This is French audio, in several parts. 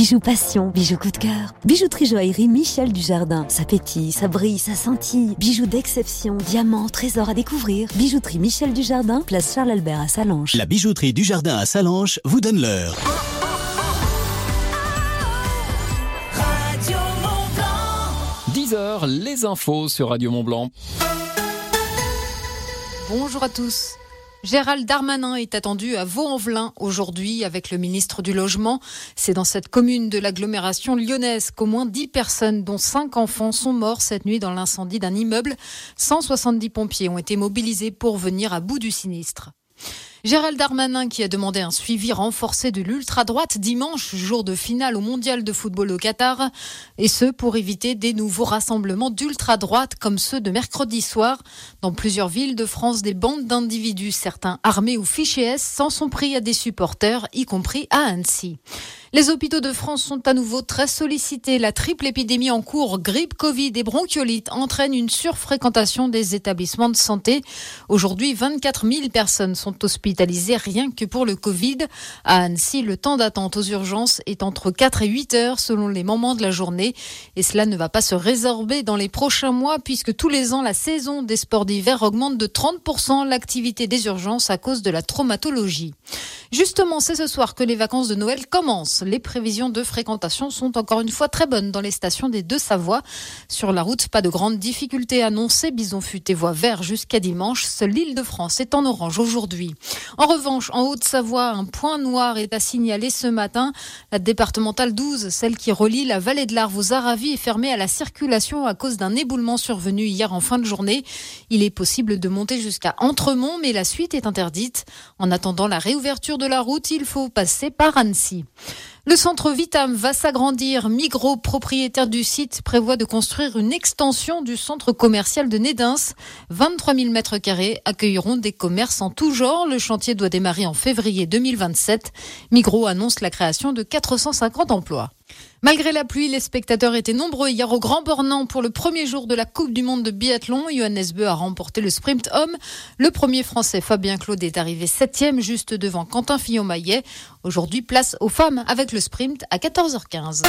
Bijoux passion, bijoux coup de cœur. Bijouterie joaillerie Michel Dujardin. Ça pétille, ça brille, ça scintille. Bijoux d'exception, diamants, trésors à découvrir. Bijouterie Michel Dujardin, place Charles-Albert à Sallanches. La bijouterie Dujardin à Sallanches vous donne l'heure. Radio Mont-Blanc. 10h, les infos sur Radio Mont-Blanc. Bonjour à tous. Gérald Darmanin est attendu à Vaux-en-Velin aujourd'hui avec le ministre du Logement. C'est dans cette commune de l'agglomération lyonnaise qu'au moins 10 personnes, dont 5 enfants, sont morts cette nuit dans l'incendie d'un immeuble. 170 pompiers ont été mobilisés pour venir à bout du sinistre. Gérald Darmanin qui a demandé un suivi renforcé de l'ultra-droite dimanche, jour de finale au mondial de football au Qatar, et ce pour éviter des nouveaux rassemblements d'ultra-droite comme ceux de mercredi soir. Dans plusieurs villes de France, des bandes d'individus, certains armés ou fichés S, s'en sont pris à des supporters, y compris à Annecy. Les hôpitaux de France sont à nouveau très sollicités. La triple épidémie en cours, grippe, Covid et bronchiolite, entraîne une surfréquentation des établissements de santé. Aujourd'hui, 24 000 personnes sont hospitalisées rien que pour le Covid. À Annecy, le temps d'attente aux urgences est entre 4 et 8 heures selon les moments de la journée. Et cela ne va pas se résorber dans les prochains mois puisque tous les ans, la saison des sports d'hiver augmente de 30% l'activité des urgences à cause de la traumatologie. Justement, c'est ce soir que les vacances de Noël commencent. Les prévisions de fréquentation sont encore une fois très bonnes dans les stations des Deux-Savoies. Sur la route, pas de grandes difficultés annoncées. Bison futé voie vert jusqu'à dimanche. Seule l'Île-de-France est en orange aujourd'hui. En revanche, en Haute-Savoie, un point noir est à signaler ce matin. La départementale 12, celle qui relie la vallée de l'Arve aux Aravis, est fermée à la circulation à cause d'un éboulement survenu hier en fin de journée. Il est possible de monter jusqu'à Entremont, mais la suite est interdite. En attendant la réouverture de la route, il faut passer par Annecy. Le centre Vitam va s'agrandir. Migros, propriétaire du site, prévoit de construire une extension du centre commercial de Nédens. 23 000 mètres carrés accueilleront des commerces en tout genre. Le chantier doit démarrer en février 2027. Migros annonce la création de 450 emplois. Malgré la pluie, les spectateurs étaient nombreux hier au Grand Bornand pour le premier jour de la Coupe du Monde de biathlon. Johannes Beu a remporté le sprint homme. Le premier Français, Fabien Claude, est arrivé 7e, juste devant Quentin Fillon-Maillet. Aujourd'hui, place aux femmes avec le sprint à 14h15.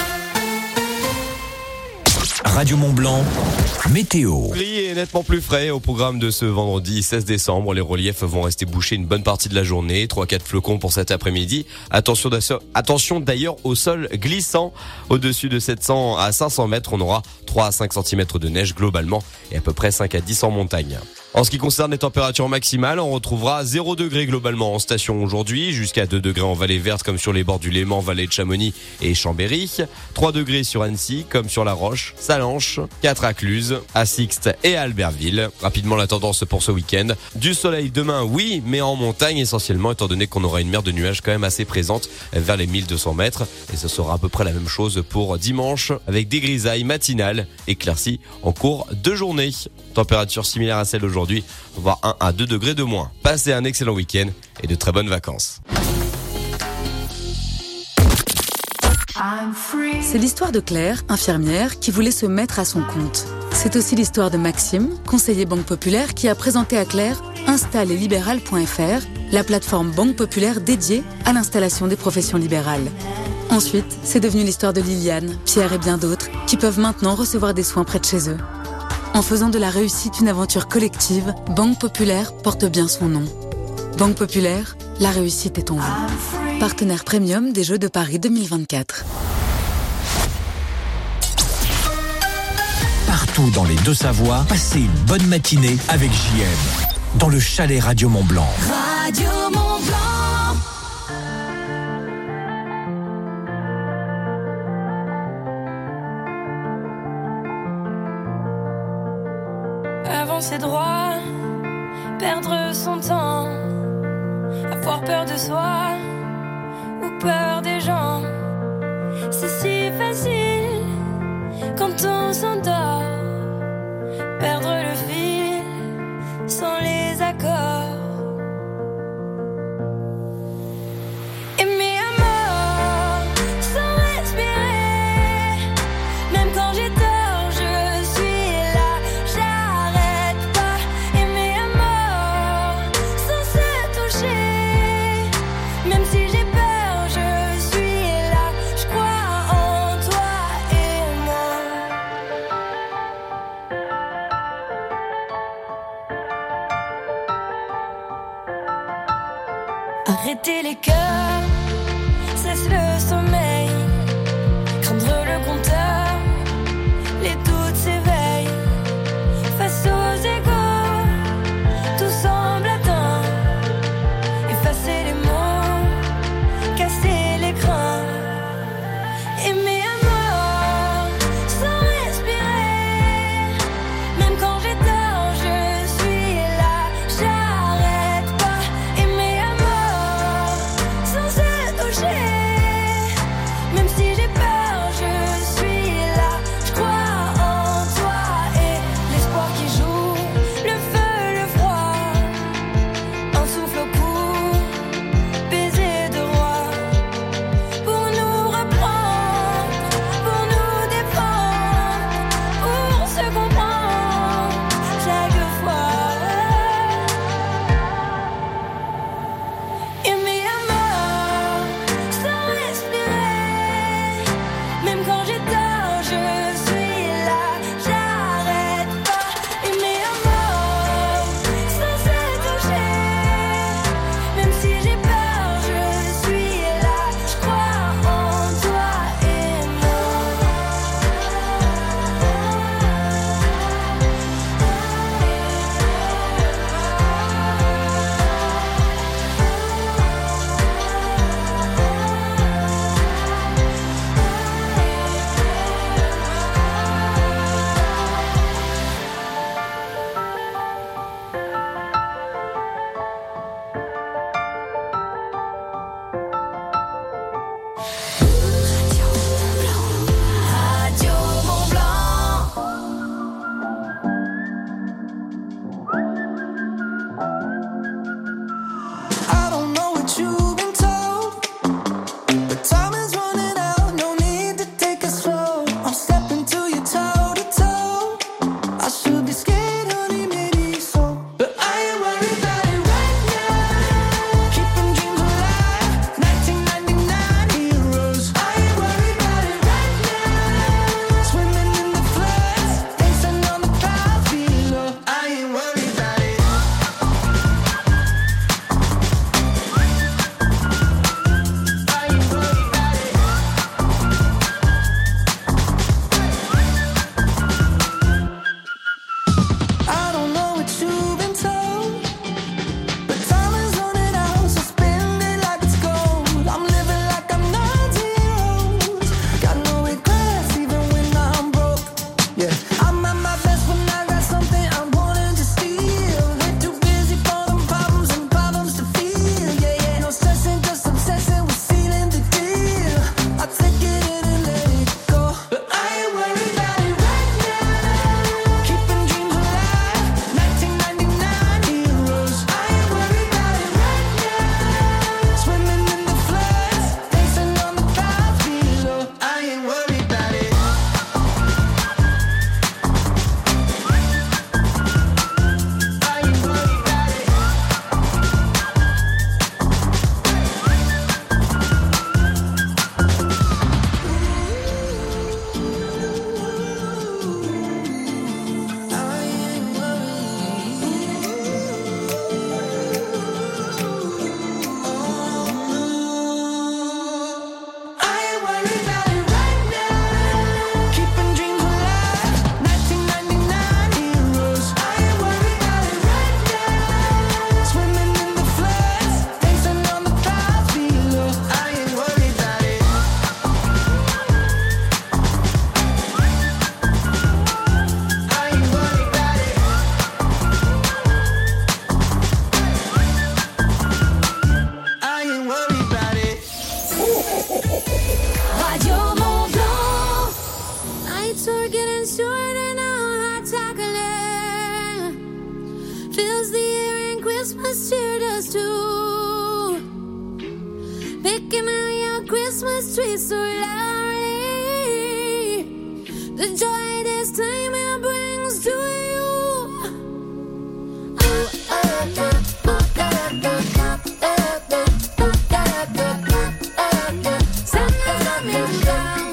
Radio Mont-Blanc, météo. Gris et nettement plus frais au programme de ce vendredi 16 décembre. Les reliefs vont rester bouchés une bonne partie de la journée. 3-4 flocons pour cet après-midi. Attention d'ailleurs au sol glissant. Au-dessus de 700 à 500 mètres, on aura 3 à 5 cm de neige globalement et à peu près 5 à 10 en montagne. En ce qui concerne les températures maximales, on retrouvera 0 degré globalement en station aujourd'hui, jusqu'à 2 degrés en vallée verte comme sur les bords du Léman, vallée de Chamonix et Chambéry, 3 degrés sur Annecy comme sur La Roche, Sallanches, 4 à Cluse, à Sixte et à Albertville. Rapidement la tendance pour ce week-end. Du soleil demain, oui, mais en montagne essentiellement, étant donné qu'on aura une mer de nuages quand même assez présente vers les 1200 mètres. Et ce sera à peu près la même chose pour dimanche, avec des grisailles matinales éclaircies en cours de journée. Température similaire à celle d'aujourd'hui, voire 1 à 2 degrés de moins. Passez un excellent week-end et de très bonnes vacances. C'est l'histoire de Claire, infirmière, qui voulait se mettre à son compte. C'est aussi l'histoire de Maxime, conseiller Banque Populaire, qui a présenté à Claire installeslibéral.fr, la plateforme Banque Populaire dédiée à l'installation des professions libérales. Ensuite, c'est devenu l'histoire de Liliane, Pierre et bien d'autres, qui peuvent maintenant recevoir des soins près de chez eux. En faisant de la réussite une aventure collective, Banque Populaire porte bien son nom. Banque Populaire, la réussite est en vous. Partenaire premium des Jeux de Paris 2024. Partout dans les Deux-Savoies, passez une bonne matinée avec JM. Dans le chalet Radio Mont-Blanc. Radio Mont-Blanc. Avancer droit, perdre son temps, avoir peur de soi ou peur des gens. C'est si facile quand on s'endort, perdre le fil sans les accords. Aimer à mort sans respirer, même quand j'ai tort, je suis là, j'arrête pas. Aimer à mort sans se toucher, même si j'ai peur, je suis là, je crois Arrêter les cœurs, cesse le sommeil. Craindre le compteur, les doutes s'éveillent. Face aux égaux, tout semble atteint. Effacer les mots, casser l'écran. Aimer à mort, sans respirer. Même quand j'ai tort, je suis là. J'arrête pas. Aimer à mort, sans se toucher. Même si j'ai peur, je suis là. Je crois en toi et l'espoir qui joue. Le feu, le froid, un souffle au cou, baiser de roi. Pour nous reprendre, pour nous défendre, pour se comprendre chaque fois. Aimer à mort, sans respirer. Même quand j'ai tort, je suis là. J'arrête pas. Aimer à mort, sans se toucher. Même si j'ai peur, je suis là. Je crois en toi et Radio Mont Blanc. I don't know what you've been told, but time is running out. No need to take it slow. I'm stepping to you toe to toe. I should be scared, honey, maybe so, but I ain't worried about it right now. Keeping dreams alive, 1999 heroes. I ain't worried about it right now. Swimming in the floods, dancing on the clouds below. I ain't worried about it. I don't know what you've been told, but time is running out, so spend it like it's gold. I'm living like I'm 90 years old. Got no regrets even when I'm broke. Yeah, I'm at my best when I got something I'm wanting to steal. Way too busy for them problems and problems to feel. Yeah, yeah, no stressing, just obsessing with sealing the deal. I take it in and let it go, but I ain't worried about it right now. Keeping dreams alive, 1999 heroes. I ain't worried about it right now. Swimming in the floods, dancing on the clouds below. I ain't worried about it. I ain't worried about it. I ain't worried about it right now. Keeping dreams alive, 1999 heroes. I ain't worried about it right now. Swimming in the floods, dancing on the clouds below. I ain't worried about it. I ain't worried about it. I ain't worried about it. Radio Mont Blanc. Nights are getting shorter now, hot chocolate fills the air and Christmas cheer does too. Picking out your Christmas tree so loudly, the joy this time it brings to you. Santa's coming down.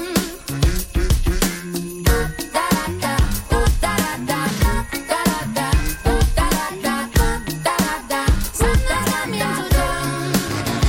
Santa's coming to town.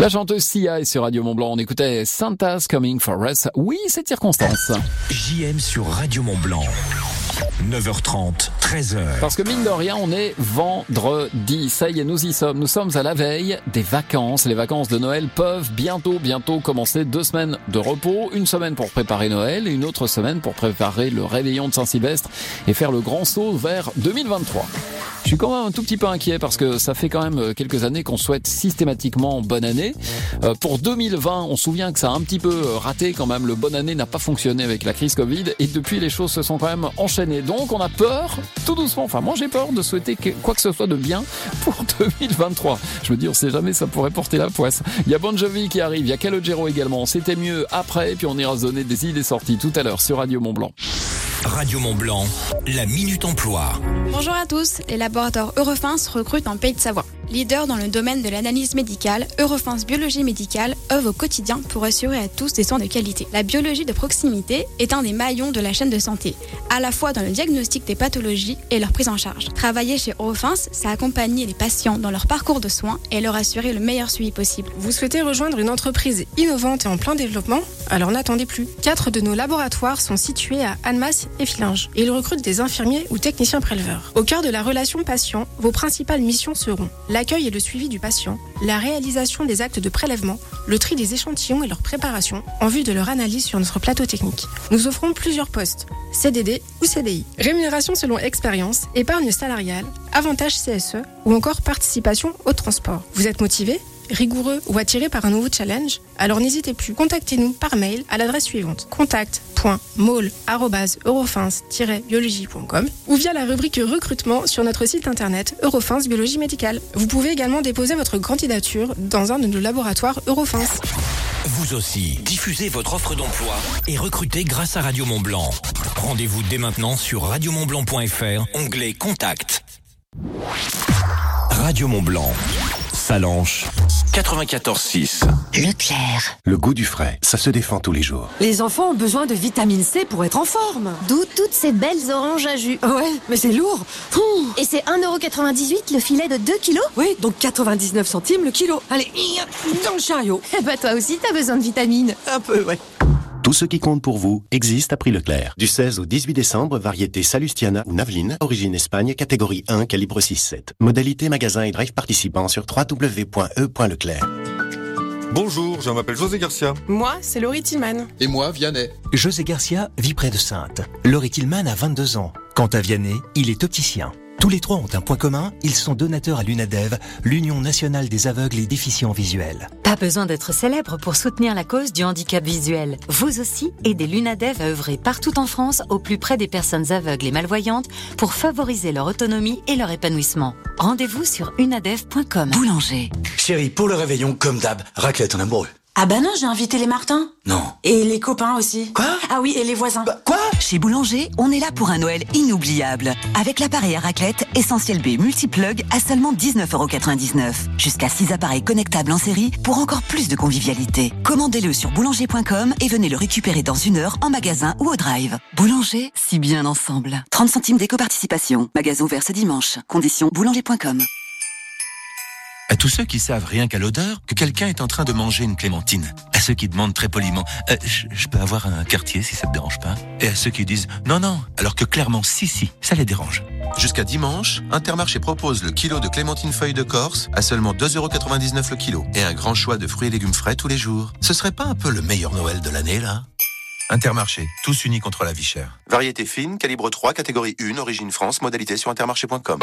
La chanteuse Sia est sur Radio Mont-Blanc. On écoutait Santa's Coming for Us. Oui, cette circonstance. JM sur Radio Mont-Blanc. 9h30, 13h. Parce que mine de rien, on est vendredi. Ça y est, nous y sommes. Nous sommes à la veille des vacances. Les vacances de Noël peuvent bientôt commencer. 2 semaines de repos, une semaine pour préparer Noël et une autre semaine pour préparer le réveillon de Saint-Sylvestre et faire le grand saut vers 2023. Je suis quand même un tout petit peu inquiet parce que ça fait quand même quelques années qu'on souhaite systématiquement bonne année. Pour 2020, on se souvient que ça a un petit peu raté quand même. Le bonne année n'a pas fonctionné avec la crise Covid et depuis les choses se sont quand même enchaînées. Donc on a peur, tout doucement, enfin moi j'ai peur de souhaiter quoi que ce soit de bien pour 2023. Je me dis on sait jamais, ça pourrait porter la poisse. Il y a Bon Jovi qui arrive, il y a Calogero également. C'était mieux après, puis on ira se donner des idées sorties tout à l'heure sur Radio Mont-Blanc. Radio Mont-Blanc, la Minute Emploi. Bonjour à tous, les laboratoires Eurofins recrutent en Pays de Savoie. Leader dans le domaine de l'analyse médicale, Eurofins Biologie Médicale œuvre au quotidien pour assurer à tous des soins de qualité. La biologie de proximité est un des maillons de la chaîne de santé, à la fois dans le diagnostic des pathologies et leur prise en charge. Travailler chez Eurofins, c'est accompagner les patients dans leur parcours de soins et leur assurer le meilleur suivi possible. Vous souhaitez rejoindre une entreprise innovante et en plein développement ? Alors n'attendez plus. 4 de nos laboratoires sont situés à Annemasse et Fillinges. Ils recrutent des infirmiers ou techniciens préleveurs. Au cœur de la relation patient, vos principales missions seront l'accueil et le suivi du patient, la réalisation des actes de prélèvement, le tri des échantillons et leur préparation en vue de leur analyse sur notre plateau technique. Nous offrons plusieurs postes, CDD ou CDI. Rémunération selon expérience, épargne salariale, avantages CSE ou encore participation au transport. Vous êtes motivé ? Rigoureux ou attiré par un nouveau challenge? Alors n'hésitez plus, contactez-nous par mail à l'adresse suivante: contact.maul@eurofins-biologie.com ou via la rubrique recrutement sur notre site internet Eurofins Biologie Médicale. Vous pouvez également déposer votre candidature dans un de nos laboratoires Eurofins. Vous aussi, diffusez votre offre d'emploi et recrutez grâce à Radio Mont-Blanc. Rendez-vous dès maintenant sur radiomontblanc.fr, onglet Contact. Radio Mont-Blanc, Salanches, 94.6. Leclerc. Le goût du frais, ça se défend tous les jours. Les enfants ont besoin de vitamine C pour être en forme. D'où toutes ces belles oranges à jus. Ouais, mais c'est lourd. Et c'est 1,98€ le filet de 2 kilos? Oui, donc 99 centimes le kilo. Allez, dans le chariot. Eh bah toi aussi t'as besoin de vitamines. Un peu, ouais. Tout ce qui compte pour vous existe à prix Leclerc. Du 16 au 18 décembre, variété Salustiana ou Naveline, origine Espagne, catégorie 1, calibre 6-7. Modalité magasin et drive participant sur www.e.leclerc. Bonjour, je m'appelle José Garcia. Moi, c'est Laurie Tillman. Et moi, Vianney. José Garcia vit près de Saintes. Laurie Tillman a 22 ans. Quant à Vianney, il est opticien. Tous les trois ont un point commun, ils sont donateurs à l'UNADEV, l'Union nationale des aveugles et déficients visuels. Pas besoin d'être célèbre pour soutenir la cause du handicap visuel. Vous aussi, aidez l'UNADEV à œuvrer partout en France au plus près des personnes aveugles et malvoyantes pour favoriser leur autonomie et leur épanouissement. Rendez-vous sur unadev.com. Boulanger. Chérie, pour le réveillon, comme d'hab, raclette en amoureux. Ah bah non, j'ai invité les Martins. Non. Et les copains aussi. Quoi? Ah oui, et les voisins. Quoi? Chez Boulanger, on est là pour un Noël inoubliable. Avec l'appareil à raclette Essentiel B Multiplug à seulement 19,99€. Jusqu'à 6 appareils connectables en série pour encore plus de convivialité. Commandez-le sur boulanger.com et venez le récupérer dans 1 heure en magasin ou au drive. Boulanger, si bien ensemble. 30 centimes d'éco-participation. Magasin ouvert ce dimanche. Conditions boulanger.com. À tous ceux qui savent rien qu'à l'odeur que quelqu'un est en train de manger une clémentine. À ceux qui demandent très poliment je peux avoir un quartier si ça te dérange pas. Et à ceux qui disent non, alors que clairement si, ça les dérange. Jusqu'à dimanche, Intermarché propose le kilo de clémentine feuille de Corse à seulement 2,99€ le kilo. Et un grand choix de fruits et légumes frais tous les jours. Ce serait pas un peu le meilleur Noël de l'année là? Intermarché, tous unis contre la vie chère. Variété fine, calibre 3, catégorie 1, origine France, modalité sur intermarché.com.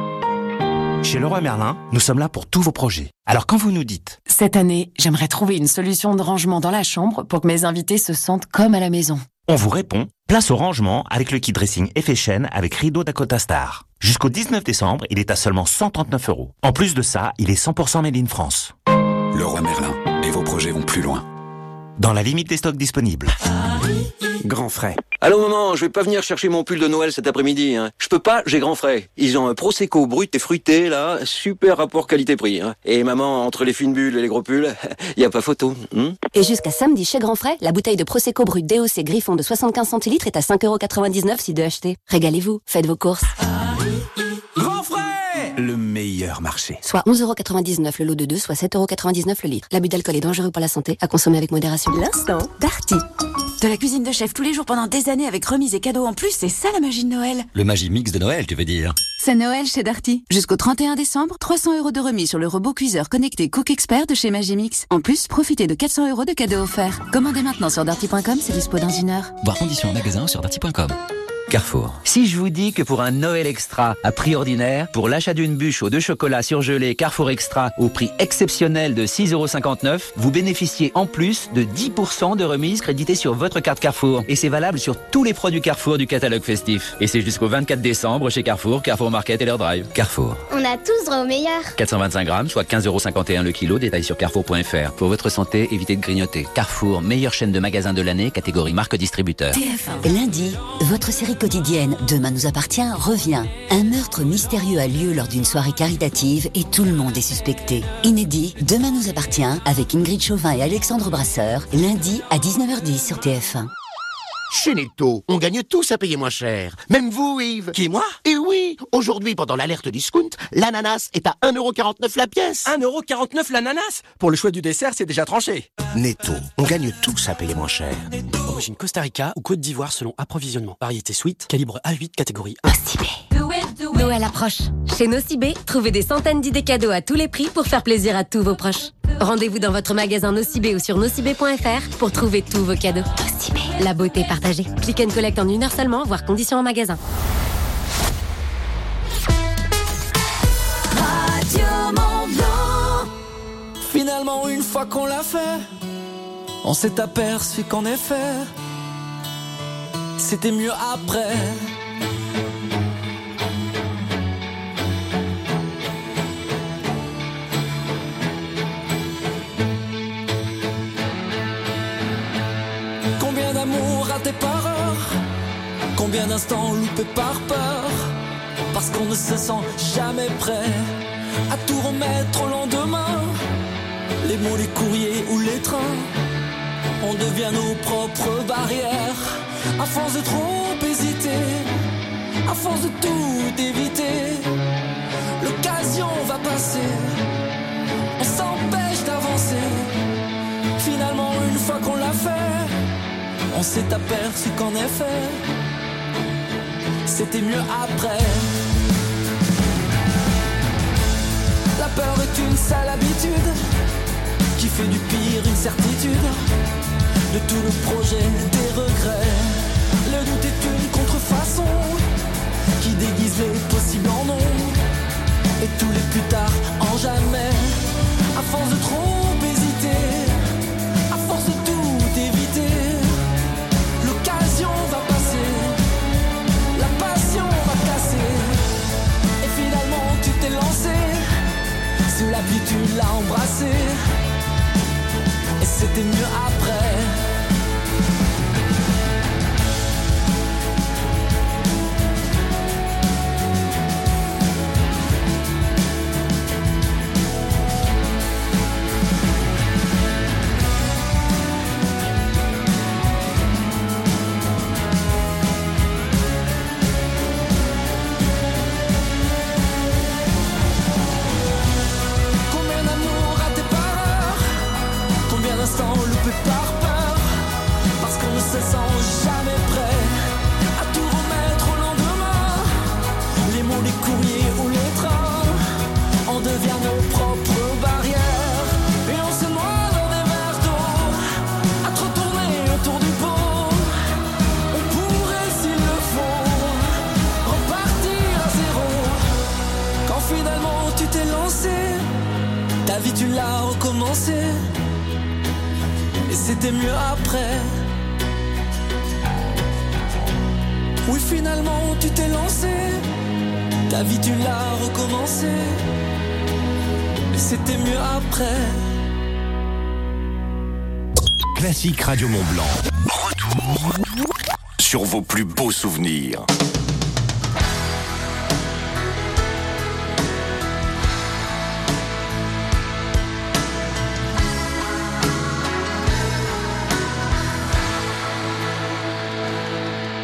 Chez Leroy Merlin, nous sommes là pour tous vos projets. Alors quand vous nous dites « Cette année, j'aimerais trouver une solution de rangement dans la chambre pour que mes invités se sentent comme à la maison », on vous répond « Place au rangement avec le kit dressing effet chaîne avec rideau Dakota Star. Jusqu'au 19 décembre, il est à seulement 139€. En plus de ça, il est 100% made in France. » Leroy Merlin, et vos projets vont plus loin. Dans la limite des stocks disponibles. Grand frais. Allô maman, je vais pas venir chercher mon pull de Noël cet après-midi. Je peux pas, j'ai grand frais. Ils ont un Prosecco brut et fruité là, super rapport qualité-prix. Et maman, entre les fines bulles et les gros pulls, y a pas photo. Et jusqu'à samedi chez Grand Frais, la bouteille de Prosecco brut DOC Griffon de 75 centilitres est à 5,99€ si deux achetés. Régalez-vous, faites vos courses. Grand frais, le meilleur. meilleur marché. Soit 11,99€ le lot de 2, soit 7,99€ le litre. L'abus d'alcool est dangereux pour la santé, à consommer avec modération. L'instant Darty. De la cuisine de chef tous les jours pendant des années avec remise et cadeaux en plus, c'est ça la magie de Noël. Le Magie Mix de Noël, tu veux dire? C'est Noël chez Darty. Jusqu'au 31 décembre, 300€ de remise sur le robot cuiseur connecté Cook Expert de chez Magimix. En plus, profitez de 400€ de cadeaux offerts. Commandez maintenant sur darty.com, c'est dispo dans 1 heure. Voir conditions en magasin sur darty.com. Carrefour. Si je vous dis que pour un Noël Extra à prix ordinaire, pour l'achat d'une bûche aux 2 chocolats surgelés Carrefour Extra au prix exceptionnel de 6,59€, vous bénéficiez en plus de 10% de remise créditée sur votre carte Carrefour. Et c'est valable sur tous les produits Carrefour du catalogue festif. Et c'est jusqu'au 24 décembre chez Carrefour, Carrefour Market et leur drive. Carrefour. On a tous droit au meilleur. 425 grammes, soit 15,51€ le kilo, détail sur carrefour.fr. Pour votre santé, évitez de grignoter. Carrefour, meilleure chaîne de magasins de l'année, catégorie marque distributeur. Lundi, votre série quotidienne Demain nous appartient revient. Un meurtre mystérieux a lieu lors d'une soirée caritative et tout le monde est suspecté. Inédit, Demain nous appartient avec Ingrid Chauvin et Alexandre Brasseur, lundi à 19h10 sur TF1. Chez Netto, on gagne tous à payer moins cher. Même vous, Yves. Qui, moi? Et oui, aujourd'hui, pendant l'alerte discount, l'ananas est à 1,49€ la pièce. 1,49€ l'ananas? Pour le choix du dessert, c'est déjà tranché. Netto, on gagne tous à payer moins cher. Origine Costa Rica ou Côte d'Ivoire selon approvisionnement. Variété sweet, calibre A8, catégorie 1. Noël approche. Chez Nocibé, trouvez des centaines d'idées cadeaux à tous les prix pour faire plaisir à tous vos proches. Rendez-vous dans votre magasin Nocibé ou sur nocibé.fr pour trouver tous vos cadeaux. Nocibé, la beauté partagée. Click and collect en 1 heure seulement, voire conditions en magasin. Radio Mont-Blanc. Finalement, une fois qu'on l'a fait, on s'est aperçu qu'en effet, c'était mieux après. Combien d'amour raté par heure, combien d'instants loupés par peur, parce qu'on ne se sent jamais prêt à tout remettre au lendemain. Les mots, les courriers ou les trains, on devient nos propres barrières. À force de trop hésiter, à force de tout éviter, l'occasion va passer, on s'empêche d'avancer. Finalement, une fois qu'on l'a fait, on s'est aperçu qu'en effet, c'était mieux après. La peur est une sale habitude qui fait du pire une certitude. De tout le projet, des regrets. Le doute est une contrefaçon qui déguise les possibles en non et tous les plus tard en jamais. À force de trop hésiter, à force de tout éviter, l'occasion va passer, la passion va casser. Et finalement tu t'es lancé, sous la pluie tu l'as embrassé, et c'était mieux après. Par peur, parce qu'on ne se sent jamais prêt à tout remettre au lendemain. Les mots, les courriers ou les trains, on devient nos propres barrières et on se noie dans des verres d'eau à trop tourner autour du pot. On pourrait, s'il le faut, repartir à zéro. Quand finalement tu t'es lancé, ta vie tu l'as recommencé. Et c'était mieux après. Oui, finalement tu t'es lancé, ta vie tu l'as recommencé. Et c'était mieux après. Classique Radio Mont-Blanc. Retour sur vos plus beaux souvenirs.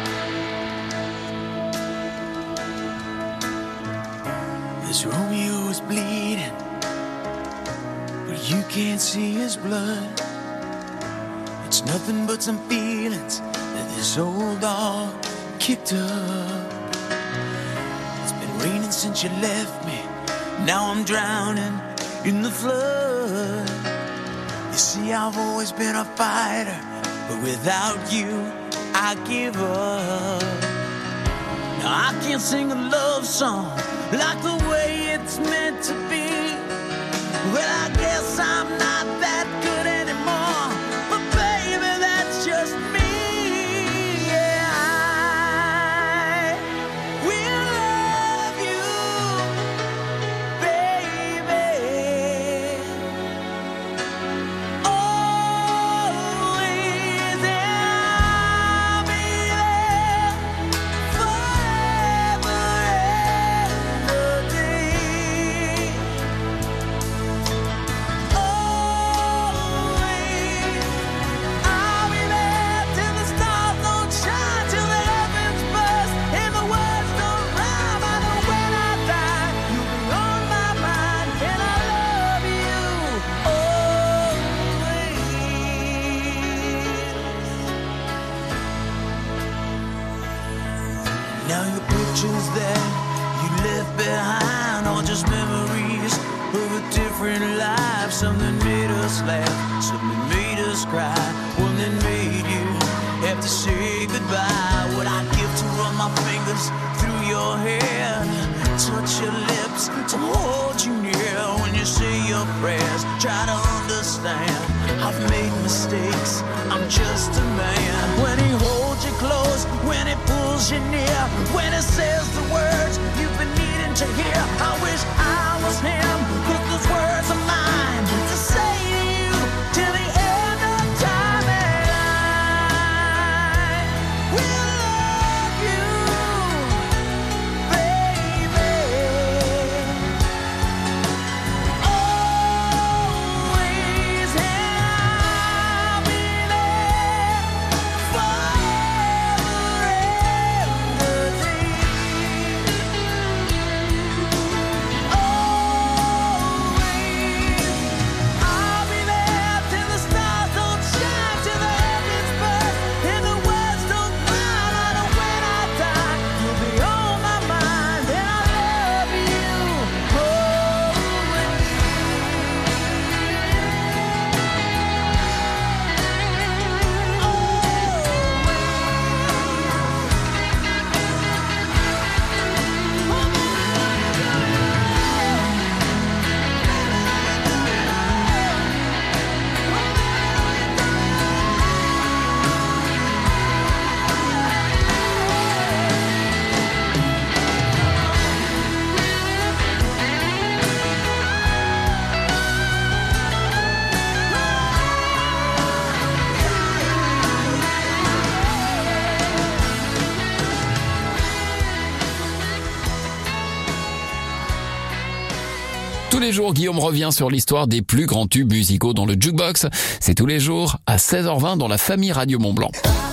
Romeo is bleeding, but you can't see his blood. It's nothing but some feelings that this old dog kicked up. It's been raining since you left me. Now I'm drowning in the flood. You see, I've always been a fighter, but without you, I give up. Now I can't sing a love song like the way it's meant to be. Well, I guess I'm not that good anymore, but baby, that's just me. Yeah, I will love you, baby, always, and I'll be there forever and a day. Always, I'll be there till the stars don't shine, till the heavens burst and the words don't rhyme. I know when I die, you'll be on my mind, and I love you always. Now your pictures that you left behind are just memories of a different life. Something made us laugh, something made us cry, one that made you have to say goodbye. What I'd give to run my fingers through your hair, touch your lips, to hold you near when you say your prayers. Try to understand, I've made mistakes, I'm just a man. When he holds you close, when he pulls you near, when he says the words you've been needing to hear, I wish I was him, 'cause those words are mine to say to you till the end of time. And I will love you, baby, always, and I'll be there forever and a day. I'll be there till the stars don't shine, till the heavens burst and the words don't rhyme. I know when I die, you'll be on my mind, and I love you Tous les jours, Guillaume revient sur l'histoire des plus grands tubes musicaux dans le Jukebox. C'est tous les jours à 16h20 dans la famille Radio Mont-Blanc.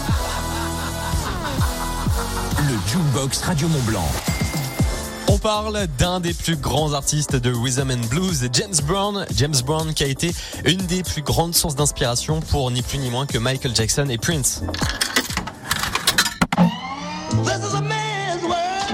Le Jukebox Radio Mont-Blanc. On parle d'un des plus grands artistes de rhythm and blues, James Brown. James Brown qui a été une des plus grandes sources d'inspiration pour ni plus ni moins que Michael Jackson et Prince. This is a man's world,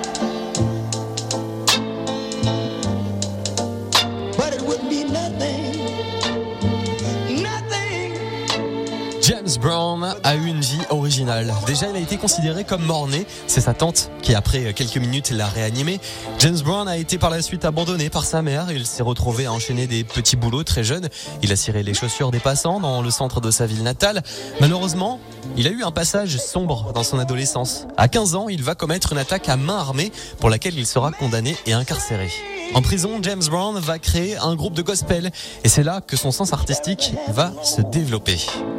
but it wouldn't be nothing, nothing. James Brown a eu une vie originale. Déjà, il a été considéré comme mort-né. C'est sa tante qui, après quelques minutes, l'a réanimé. James Brown a été par la suite abandonné par sa mère. Il s'est retrouvé à enchaîner des petits boulots très jeune. Il a ciré les chaussures des passants dans le centre de sa ville natale. Malheureusement, il a eu un passage sombre dans son adolescence. À 15 ans, il va commettre une attaque à main armée pour laquelle il sera condamné et incarcéré. En prison, James Brown va créer un groupe de gospel et c'est là que son sens artistique va se développer.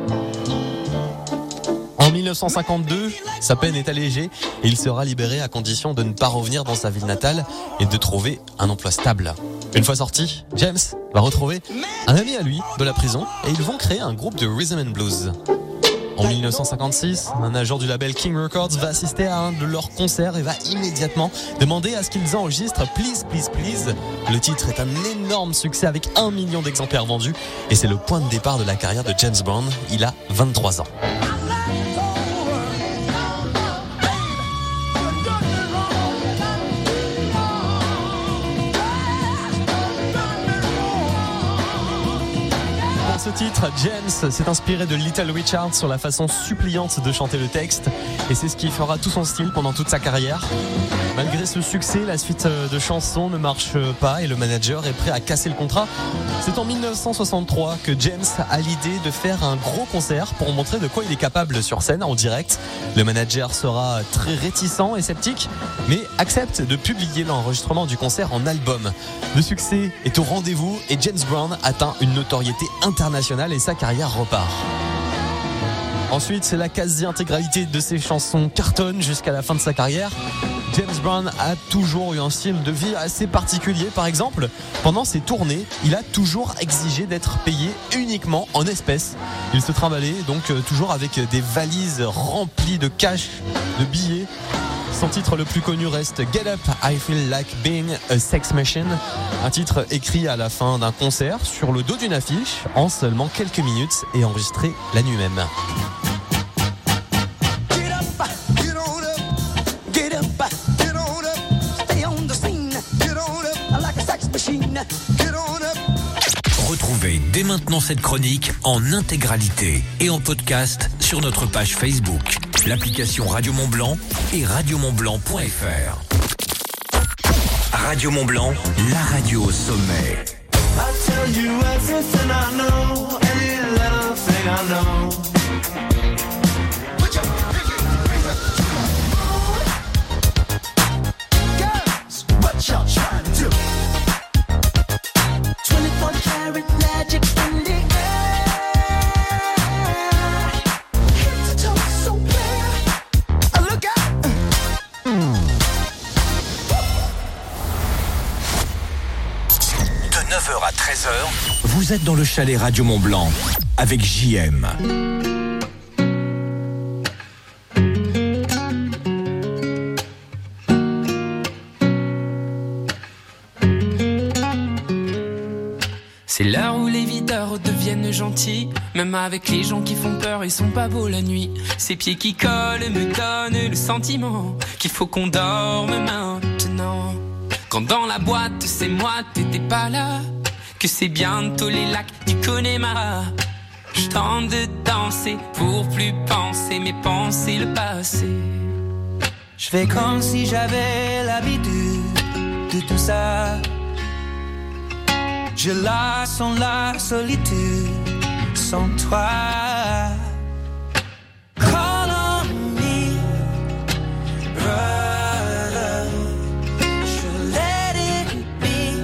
En 1952, sa peine est allégée et il sera libéré à condition de ne pas revenir dans sa ville natale et de trouver un emploi stable. Une fois sorti, James va retrouver un ami à lui de la prison et ils vont créer un groupe de rhythm and blues. En 1956, un agent du label King Records va assister à un de leurs concerts et va immédiatement demander à ce qu'ils enregistrent Please, Please, Please. Le titre est un énorme succès avec 1 million d'exemplaires vendus et c'est le point de départ de la carrière de James Brown. Il a 23 ans. Ce titre, James s'est inspiré de Little Richard sur la façon suppliante de chanter le texte et c'est ce qui fera tout son style pendant toute sa carrière. Malgré ce succès, la suite de chansons ne marche pas et le manager est prêt à casser le contrat. C'est en 1963 que James a l'idée de faire un gros concert pour montrer de quoi il est capable sur scène en direct. Le manager sera très réticent et sceptique, mais accepte de publier l'enregistrement du concert en album. Le succès est au rendez-vous et James Brown atteint une notoriété internationale et sa carrière repart. Ensuite, c'est la quasi-intégralité de ses chansons cartonnent jusqu'à la fin de sa carrière. James Brown a toujours eu un style de vie assez particulier. Par exemple, pendant ses tournées, il a toujours exigé d'être payé uniquement en espèces. Il se trimballait donc toujours avec des valises remplies de cash, de billets. Son titre le plus connu reste Get Up, I Feel Like Being a Sex Machine, un titre écrit à la fin d'un concert sur le dos d'une affiche en seulement quelques minutes et enregistré la nuit même. Retrouvez dès maintenant cette chronique en intégralité et en podcast sur notre page Facebook, l'application Radio Mont Blanc et radiomontblanc.fr. Radio Mont Blanc, la radio au sommet. I tell you everything I know, any little thing I know. Girls, what y'all trying to do? 24 karat magic in the air. Head to toe so clear. Look out! De 9h à 13h, vous êtes dans le chalet Radio Mont Blanc avec JM. C'est l'heure où les videurs deviennent gentils. Même avec les gens qui font peur, ils sont pas beaux la nuit. Ces pieds qui collent me donnent le sentiment qu'il faut qu'on dorme maintenant. Quand dans la boîte, c'est moi, t'étais pas là. Que c'est bientôt les lacs du Connemara. Je tente de danser pour plus penser, mais penser le passé. Je fais comme si j'avais l'habitude de tout ça. Je la sens la solitude sans toi. Call on me, brother. Je let it be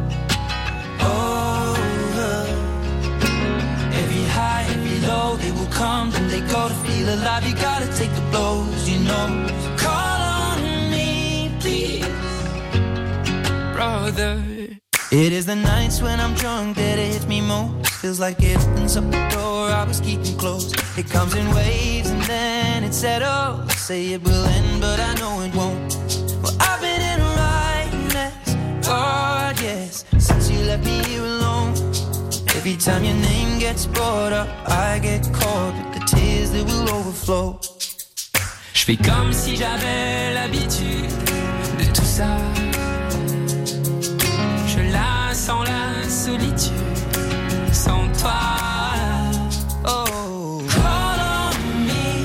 over. Every high, every low, they will come and they go. To feel alive, you gotta take the blows, you know. Call on me, please, brother. It is the nights when I'm drunk that it hits me most. Feels like it opens up the door I was keeping closed. It comes in waves and then it settles. Say it will end, but I know it won't. Well, I've been in a right mess, God, yes, since you left me here alone. Every time your name gets brought up, I get caught with the tears that will overflow. Je fais comme si j'avais l'habitude de tout ça. Je la sens la solitude sans toi. Oh, call on me,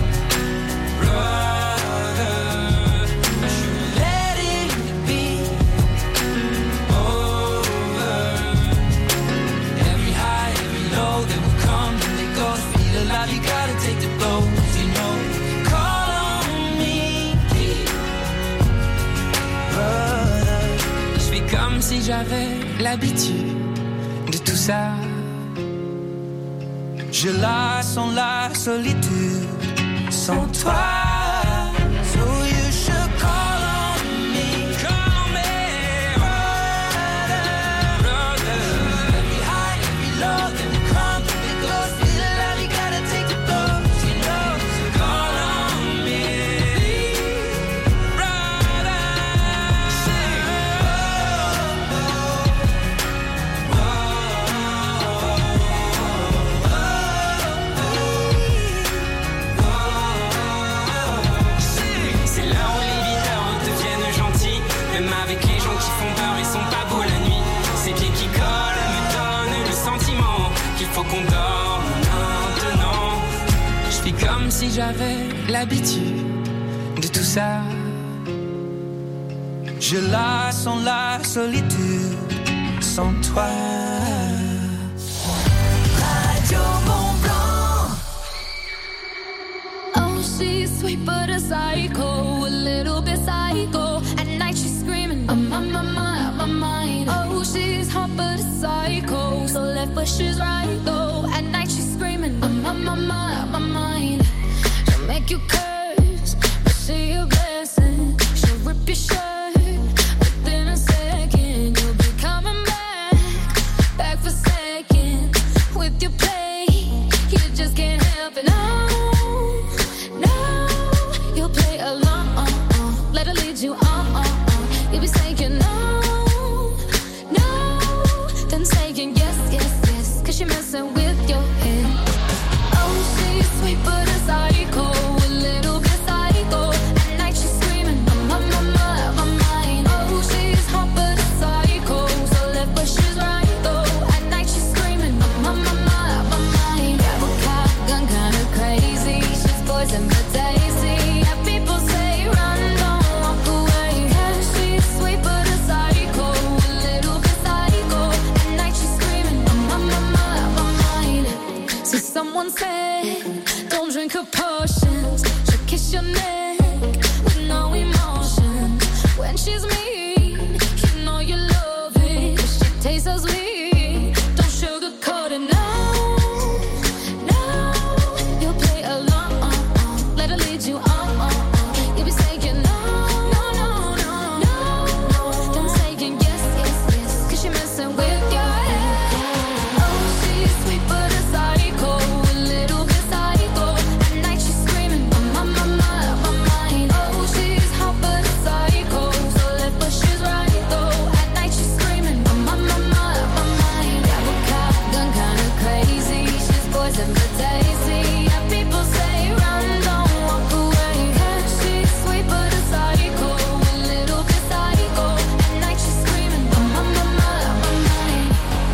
brother. je let it be over. Every high, every low, they will come and they go. To feel alive, you gotta take the blows, you know. Call on me, please, brother. Je fais comme si j'avais l'habitude de tout ça. Je la sens la solitude sans toi. So you should call on me, brother. Every high, every low, then we come, we go. Feel alive, you gotta take the blows. faut qu'on dorme maintenant. Je vis comme si j'avais l'habitude de tout ça. Je la sens la solitude sans toi. Radio Mont-Blanc. Oh, she's sweet but a psycho, a little bit psycho. At night she's screaming, I'm on my mind. Oh, she's hot but a psycho, so left but she's right though. At night she's screaming, I'm on my mind. She'll make you curse, but see a blessing. She'll rip your shirt. With your play, you just can't help it. No, no, you'll play along. Let her lead you on. You'll be saying no, no, then saying yes, yes, yes, 'cause you're messing with your head. Oh, she's sweet but a psycho, a little bit psycho. At night she's screaming, I'm on my mind. Oh, she's hot but a psycho, so left but she's right though. At night she's screaming, I'm on my mind. Grab a gun, kinda crazy. She's poison but tasty. Yeah, people say run, don't walk away. Yeah, she's sweet but a psycho, a little bit psycho. At night she's screaming, I'm on my mind. See, someone said, don't drink her potions. She'll kiss your neck with no emotion. When she's mean, you know you love it, 'cause she tastes so sweet. Don't sugarcoat it, no, no. You'll play along, let her lead you on. You'll be saying no, no, no, no, no. Then saying yes, yes, yes, 'cause you're messing with your head. Oh, she's sweet but a psycho, a little bit psycho. At night she's screaming, I'm on my mind. Oh, she's hot but a psycho, so left but she's right though. At night she's screaming, I'm on my mind. Grab a gun, kinda crazy. She's poison but tasty. Yeah, people say run, don't walk away. Yeah, she's sweet but a psycho, a little bit psycho. At night she's screaming, I'm on my mind.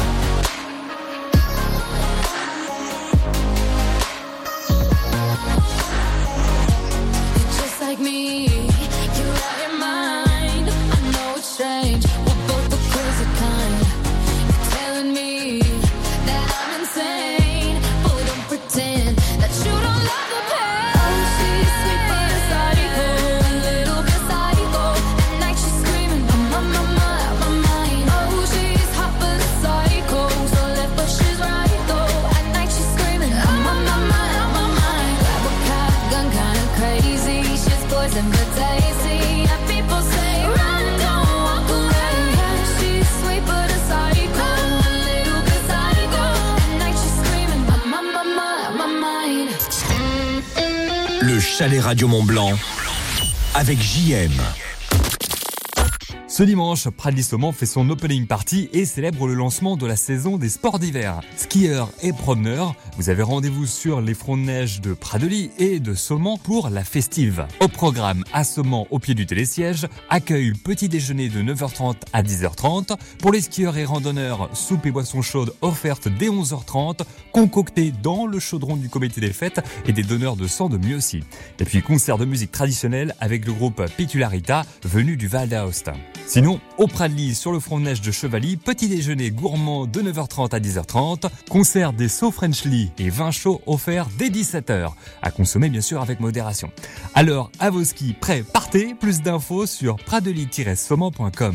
You're just like me, you're out your mind. I know it's strange, we're both the crazy kind. You're telling me that I'm insane, but don't pretend that you don't love the pain. Oh, she's sweet but a psycho, a little bit psycho. At night she's screaming, I'm on my mind. Oh, she's hot but a psycho, so left but she's right though. At night she's screaming, I'm on my mind. Grab a gun, kinda crazy. She's poison but tasty. Yeah, people say run, don't walk away. Yeah, she's sweet but a psycho, a little bit psycho. At night she's screaming, I'm on my mind. Le chalet Radio Mont-Blanc avec JM. Ce dimanche, Pradly-Saumont fait son opening party et célèbre le lancement de la saison des sports d'hiver. Skieurs et promeneurs, vous avez rendez-vous sur les fronts de neige de Pradly et de Saumont pour la festive. Au programme, à Saumont, au pied du télésiège, accueil petit déjeuner de 9h30 à 10h30. Pour les skieurs et randonneurs, soupe et boissons chaudes offertes dès 11h30, concoctées dans le chaudron du comité des fêtes et des donneurs de sang de mieux aussi. Et puis concert de musique traditionnelle avec le groupe Pitularita venu du Val d'Aoste. Sinon, au Pradly, sur le front de neige de Chevaly, petit déjeuner gourmand de 9h30 à 10h30, concert des So Frenchly et vin chaud offert dès 17h, à consommer bien sûr avec modération. Alors, à vos skis, prêts, partez, plus d'infos sur pradely-saumont.com.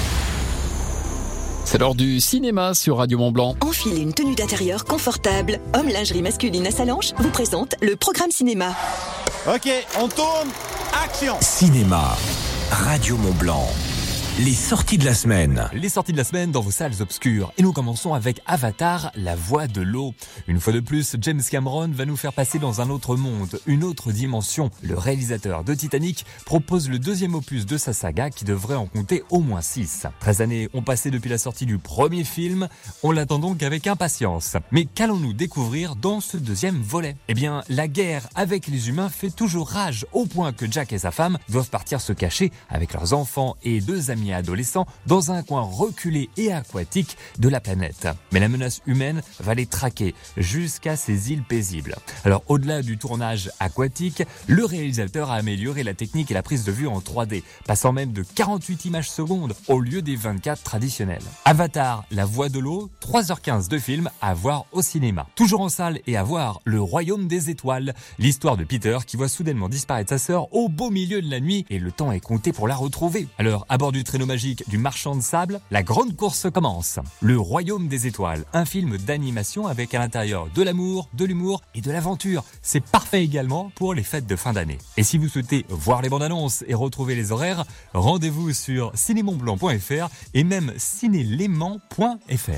C'est l'heure du cinéma sur Radio Mont-Blanc. Enfilez une tenue d'intérieur confortable. Homme lingerie masculine à Salanches vous présente le programme cinéma. Ok, on tourne. Action. Cinéma, Radio Mont-Blanc. Les sorties de la semaine. Les sorties de la semaine dans vos salles obscures. Et nous commençons avec Avatar, la voix de l'eau. Une fois de plus, James Cameron va nous faire passer dans un autre monde, une autre dimension. Le réalisateur de Titanic propose le deuxième opus de sa saga qui devrait en compter au moins 6. 13 années ont passé depuis la sortie du premier film. On l'attend donc avec impatience. Mais qu'allons-nous découvrir dans ce deuxième volet ? Eh bien, la guerre avec les humains fait toujours rage, au point que Jack et sa femme doivent partir se cacher avec leurs enfants et 2 amis derniers adolescents dans un coin reculé et aquatique de la planète. Mais la menace humaine va les traquer jusqu'à ces îles paisibles. Alors au-delà du tournage aquatique, le réalisateur a amélioré la technique et la prise de vue en 3D, passant même de 48 images secondes au lieu des 24 traditionnelles. Avatar, la voix de l'eau, 3h15 de film à voir au cinéma. Toujours en salle et à voir Le Royaume des Étoiles, l'histoire de Peter qui voit soudainement disparaître sa sœur au beau milieu de la nuit et le temps est compté pour la retrouver. Alors, à bord du traîneau magique du marchand de sable, la grande course commence. Le Royaume des Étoiles, un film d'animation avec à l'intérieur de l'amour, de l'humour et de l'aventure. C'est parfait également pour les fêtes de fin d'année. Et si vous souhaitez voir les bandes annonces et retrouver les horaires, rendez-vous sur cinémontblanc.fr et même cinéléman.fr.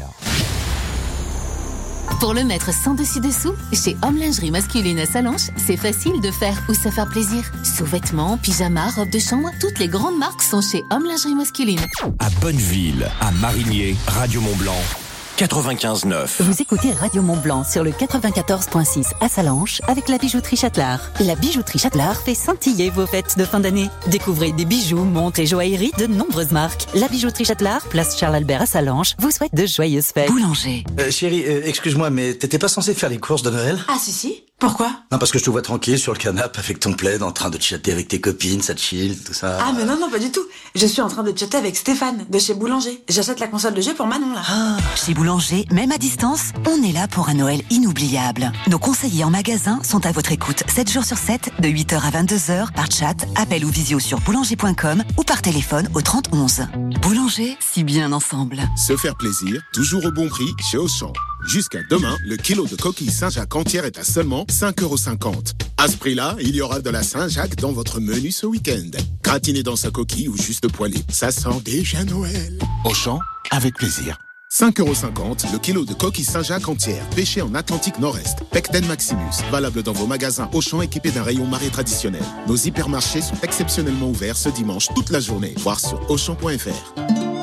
Pour le mettre sans dessus-dessous, chez Homme Lingerie Masculine à Sallanches, c'est facile de faire ou se faire plaisir. Sous-vêtements, pyjamas, robes de chambre, toutes les grandes marques sont chez Homme Lingerie Masculine. À Bonneville, à Marigné, Radio Mont-Blanc, 95.9. Vous écoutez Radio Mont-Blanc sur le 94.6 à Sallanches avec la bijouterie Châtelard. La bijouterie Châtelard fait scintiller vos fêtes de fin d'année. Découvrez des bijoux, montres et joailleries de nombreuses marques. La bijouterie Châtelard, place Charles-Albert à Sallanches, vous souhaite de joyeuses fêtes. Boulanger. Chérie, excuse-moi, mais t'étais pas censé faire les courses de Noël? Ah si. Pourquoi? Non, parce que je te vois tranquille sur le canapé avec ton plaid en train de chatter avec tes copines, ça te chill, tout ça. Ah mais non, pas du tout. Je suis en train de chatter avec Stéphane, de chez Boulanger. J'achète la console de jeu pour Manon, là. Ah, chez Boulanger, même à distance, on est là pour un Noël inoubliable. Nos conseillers en magasin sont à votre écoute 7 jours sur 7, de 8h à 22h, par chat, appel ou visio sur boulanger.com ou par téléphone au 30 11. Boulanger, si bien ensemble. Se faire plaisir, toujours au bon prix chez Auchan. Jusqu'à demain, le kilo de coquille Saint-Jacques entière est à seulement 5,50 €. À ce prix-là, il y aura de la Saint-Jacques dans votre menu ce week-end. Gratiné dans sa coquille ou juste poêlé. Ça sent déjà Noël. Auchan, avec plaisir. 5,50 € le kilo de coquille Saint-Jacques entière, pêchée en Atlantique Nord-Est. Pecten Maximus, valable dans vos magasins Auchan équipés d'un rayon marée traditionnel. Nos hypermarchés sont exceptionnellement ouverts ce dimanche toute la journée. Voir sur auchan.fr.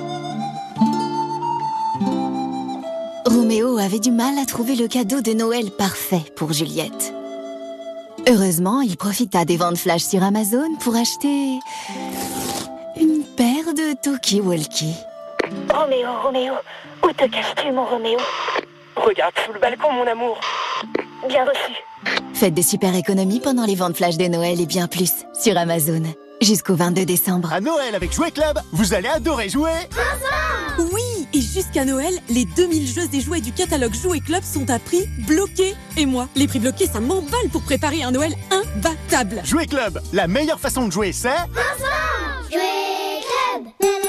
Roméo avait du mal à trouver le cadeau de Noël parfait pour Juliette. Heureusement, il profita des ventes flash sur Amazon pour acheter une paire de talkie-walkie. Roméo, où te caches-tu, mon Roméo? Regarde sous le balcon, mon amour. Bien reçu. Faites des super économies pendant les ventes flash de Noël et bien plus sur Amazon. Jusqu'au 22 décembre. À Noël avec Jouet Club, vous allez adorer jouer. Oui, et jusqu'à Noël, les 2000 jeux et jouets du catalogue Jouet Club sont à prix bloqué. Et moi, les prix bloqués, ça m'emballe pour préparer un Noël imbattable. Jouet Club, la meilleure façon de jouer, c'est... Jouet Club.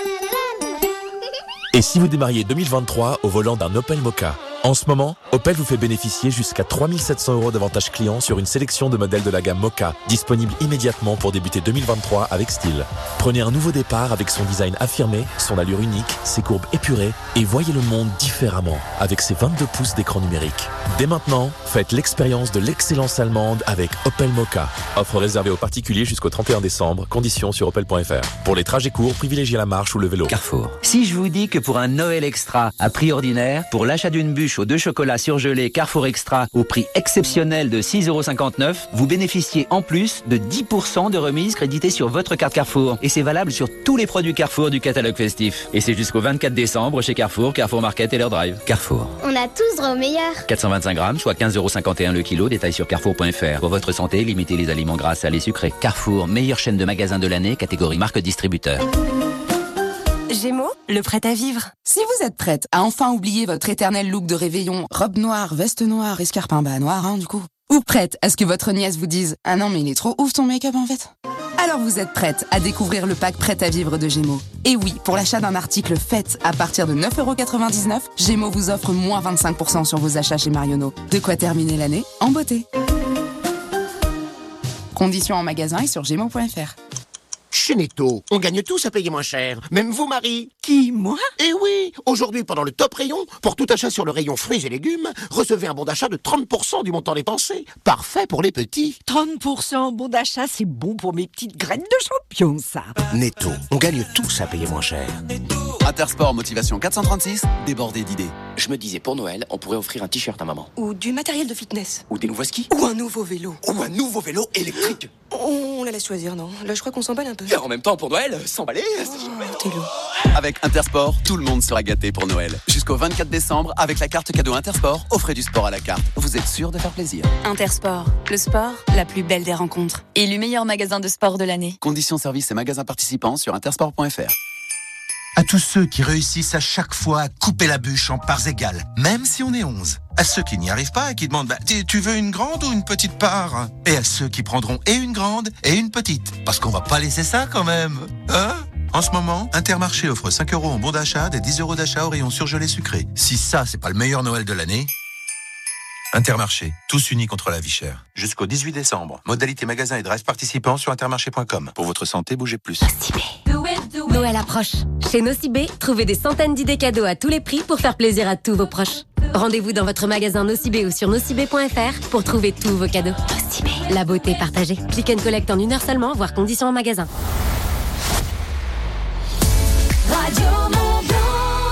Et si vous démarriez 2023 au volant d'un Opel Mokka? En ce moment, Opel vous fait bénéficier jusqu'à 3 700 € d'avantages clients sur une sélection de modèles de la gamme Mokka, disponible immédiatement pour débuter 2023 avec style. Prenez un nouveau départ avec son design affirmé, son allure unique, ses courbes épurées et voyez le monde différemment avec ses 22 pouces d'écran numérique. Dès maintenant, faites l'expérience de l'excellence allemande avec Opel Mokka. Offre réservée aux particuliers jusqu'au 31 décembre, conditions sur opel.fr. Pour les trajets courts, privilégiez la marche ou le vélo. Carrefour. Si je vous dis que pour un Noël extra à prix ordinaire, pour l'achat d'une bûche aux 2 chocolats surgelés Carrefour Extra au prix exceptionnel de 6,59 €, vous bénéficiez en plus de 10% de remise créditée sur votre carte Carrefour. Et c'est valable sur tous les produits Carrefour du catalogue festif. Et c'est jusqu'au 24 décembre chez Carrefour, Carrefour Market et leur drive. Carrefour. On a tous droit au meilleur. 425 grammes, soit 15,51 € le kilo, détail sur carrefour.fr. Pour votre santé, limitez les aliments gras, salés, sucrés. Carrefour, meilleure chaîne de magasins de l'année, catégorie marque distributeur. Gémeaux, le prêt à vivre. Si vous êtes prête à enfin oublier votre éternel look de réveillon, robe noire, veste noire, escarpin bas noir, du coup. Ou prête à ce que votre nièce vous dise « Ah non, mais il est trop ouf ton make-up en fait ». Alors vous êtes prête à découvrir le pack prêt à vivre de Gémeaux. Et oui, pour l'achat d'un article fait à partir de 9,99 €, Gémeaux vous offre moins 25% sur vos achats chez Marionneau. De quoi terminer l'année en beauté. Conditions en magasin et sur gémeaux.fr. Chez Netto, on gagne tous à payer moins cher. Même vous, Marie. Qui, moi? Eh oui, aujourd'hui, pendant le top rayon, pour tout achat sur le rayon fruits et légumes, recevez un bon d'achat de 30% du montant dépensé. Parfait pour les petits. 30% bon d'achat, c'est bon pour mes petites graines de champion, ça. Netto, on gagne tous à payer moins cher. Intersport Motivation 436, débordé d'idées. Je me disais, pour Noël, on pourrait offrir un t-shirt à maman. Ou du matériel de fitness. Ou des nouveaux skis. Ou un nouveau vélo. Ou un nouveau vélo électrique. On la laisse choisir, non? Là, je crois qu'on s'emballe un peu. Et en même temps, pour Noël, s'emballer, c'est T'es lourd. Avec Intersport, tout le monde sera gâté pour Noël. Jusqu'au 24 décembre, avec la carte cadeau Intersport, offrez du sport à la carte. Vous êtes sûr de faire plaisir. Intersport, le sport, la plus belle des rencontres. Élu meilleur magasin de sport de l'année. Conditions, services et magasins participants sur intersport.fr. À tous ceux qui réussissent à chaque fois à couper la bûche en parts égales, même si on est 11. À ceux qui n'y arrivent pas et qui demandent tu veux une grande ou une petite part? Et à ceux qui prendront et une grande et une petite. Parce qu'on va pas laisser ça quand même. Hein? En ce moment, Intermarché offre 5 € en bon d'achat, des 10 € d'achat au rayon surgelé sucré. Si ça, c'est pas le meilleur Noël de l'année... Intermarché, tous unis contre la vie chère. Jusqu'au 18 décembre. Modalité magasin et drive participants sur intermarché.com. Pour votre santé, bougez plus. Noël approche. Chez Nocibé, trouvez des centaines d'idées cadeaux à tous les prix pour faire plaisir à tous vos proches. Rendez-vous dans votre magasin Nocibé ou sur nocibé.fr pour trouver tous vos cadeaux. Nocibé. La beauté partagée. Click and collect en 1 heure seulement, voire conditions en magasin. Radio Mont Blanc.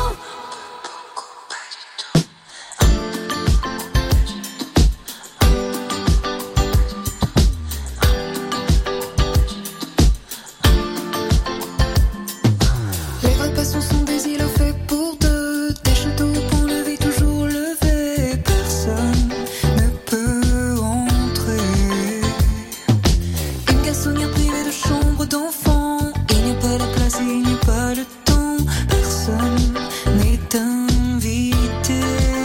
Les vraies passions sont des îlots faits pour deux. Des châteaux pour lever, toujours lever. Personne ne peut entrer. Une garçonnière privée de chambre d'enfant. Il n'y a pas de place et il n'y a pas de temps. Personne n'est invité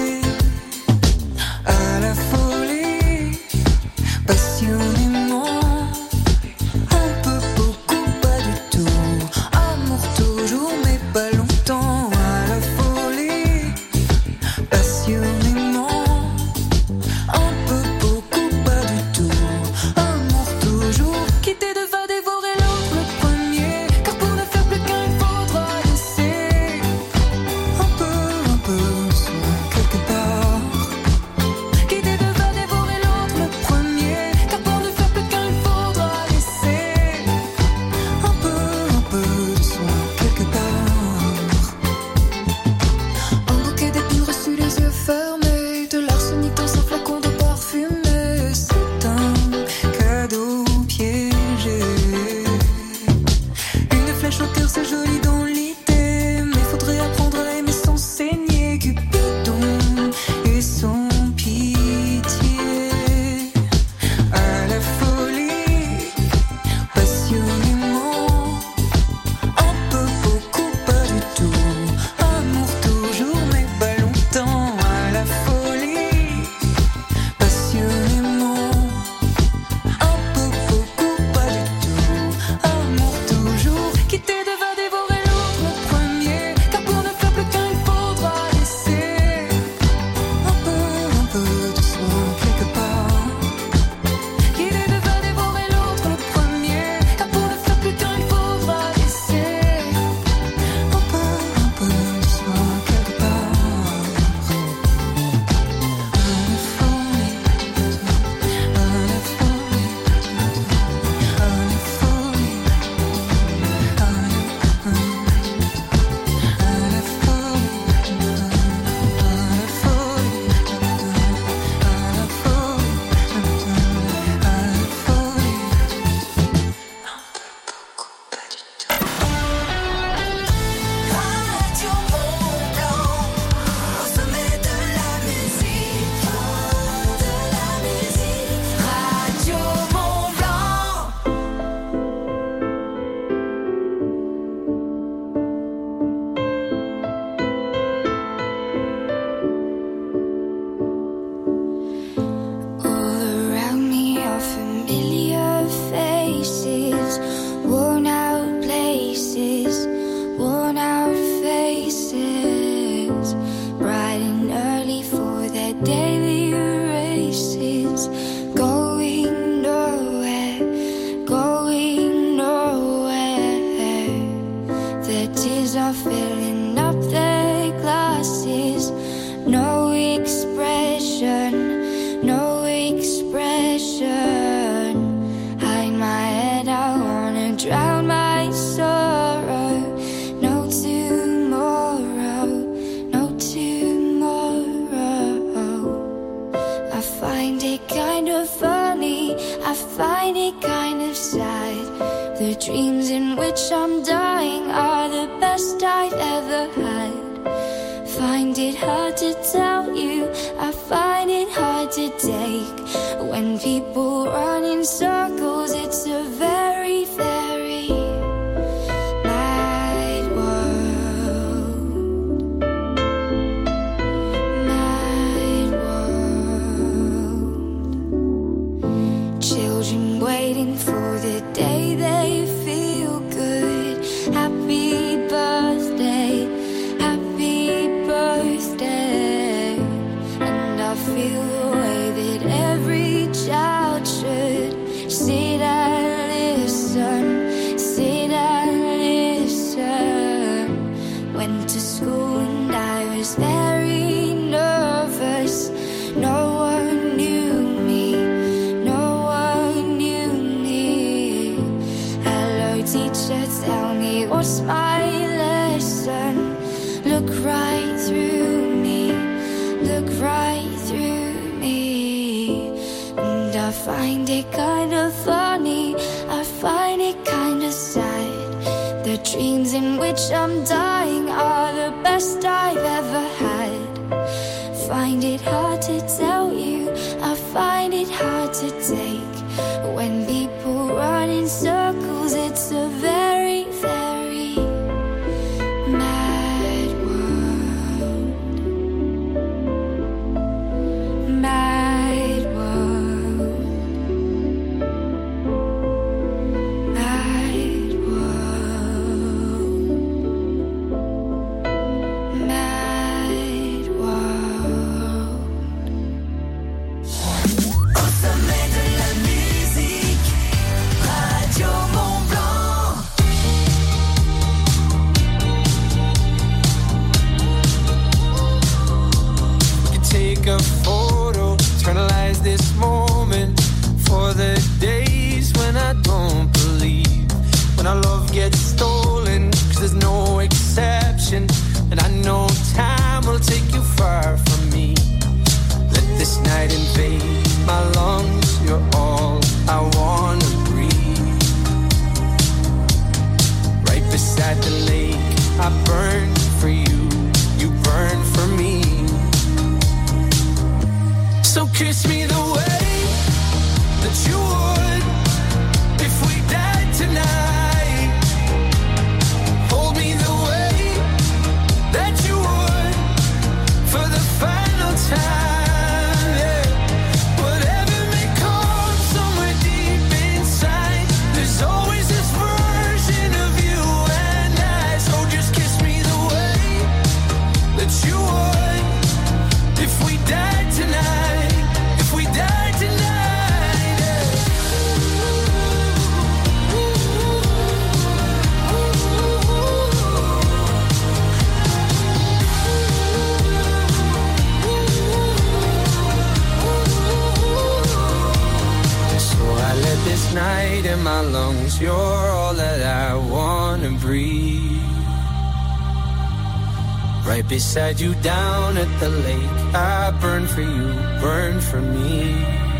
à la folie. Passionnément, un peu, beaucoup, pas du tout. Amour toujours, mais pas longtemps. À la folie, passionnément, un peu, beaucoup, pas du tout. Amour toujours, quitter va dévorer l'autre le premier. Car pour ne faire plus qu'un, il faudra laisser un peu soit quelque part. Quitter va dévorer l'autre le premier. Car pour ne faire plus qu'un, il faudra laisser un peu soit quelque part. Un bouquet d'épines reçu les yeux fermés. De l'arsenic dans un flacon de parfumé. C'est un cadeau piégé. Une flèche au cœur, c'est joli dans l'idée. Mais faudrait apprendre à aimer sans saigner. Cupidon et sans pitié. À la folie, passionnément, un peu, beaucoup, pas du tout. Amour toujours, mais pas longtemps. À la folie, passionnément, un peu, beaucoup, pas du tout. Amour toujours, quitter va dévorer l'autre le premier. Car pour ne faire plus qu'un, il faudra laisser un peu de soi quelque part. Quitter va dévorer l'autre le premier. Car pour ne faire plus qu'un, il faudra laisser un peu de soi quelque part. Radio Mont Blanc, au sommet de la musique, Radio Mont Blanc. All around me are familiar faces, worn out places, worn out faces, bright and early for their daily races, going nowhere, going nowhere. Their tears are filling up their glasses, no expression, no expression. Hide my head, I wanna drown my sorrow. No tomorrow, no tomorrow. I find it kind of funny, I find it kind of sad. The dreams in which I'm dying are the best best I've ever had. Find it hard to tell you, I find it hard to take. When people run in circles, it's a very, very mad world. Mad world. Children waiting for the day they feel good. Happy birthday, happy birthday. And I feel the way that every child should. Sit and listen, sit and listen. Went to school and I was very nervous. No one knew me, no one knew me. Hello teacher, tell me what's my lesson. Look right through me, look right through me. And I find it kind of funny, I find it kind of sad. The dreams in which I'm dying are the best I've ever had. Find it hard to tell you, I find it hard to take. When people run in circles, it's a very, very mad world. Mad world. Mad world. Mad world. Au sommet de la musique, Radio Mont-Blanc. You take a photo, eternalize this moment for the days when I don't believe, when our love gets stolen, 'cause there's no exception, and I know time will take you far from me. Let this night invade my lungs, you're all I wanna breathe. Right beside the lake, I burn for you, you burn for me. So kiss me the way that you would if we died tonight. Hold me the way that you would for the final time. Yeah. Whatever may come somewhere deep inside, there's always this version of you and I. So just kiss me the way that you would if we died tonight. If we died tonight, yeah. So I let this night in my lungs, you're all that I wanna breathe. Right beside you down at the lake, I burn for you, burn for me.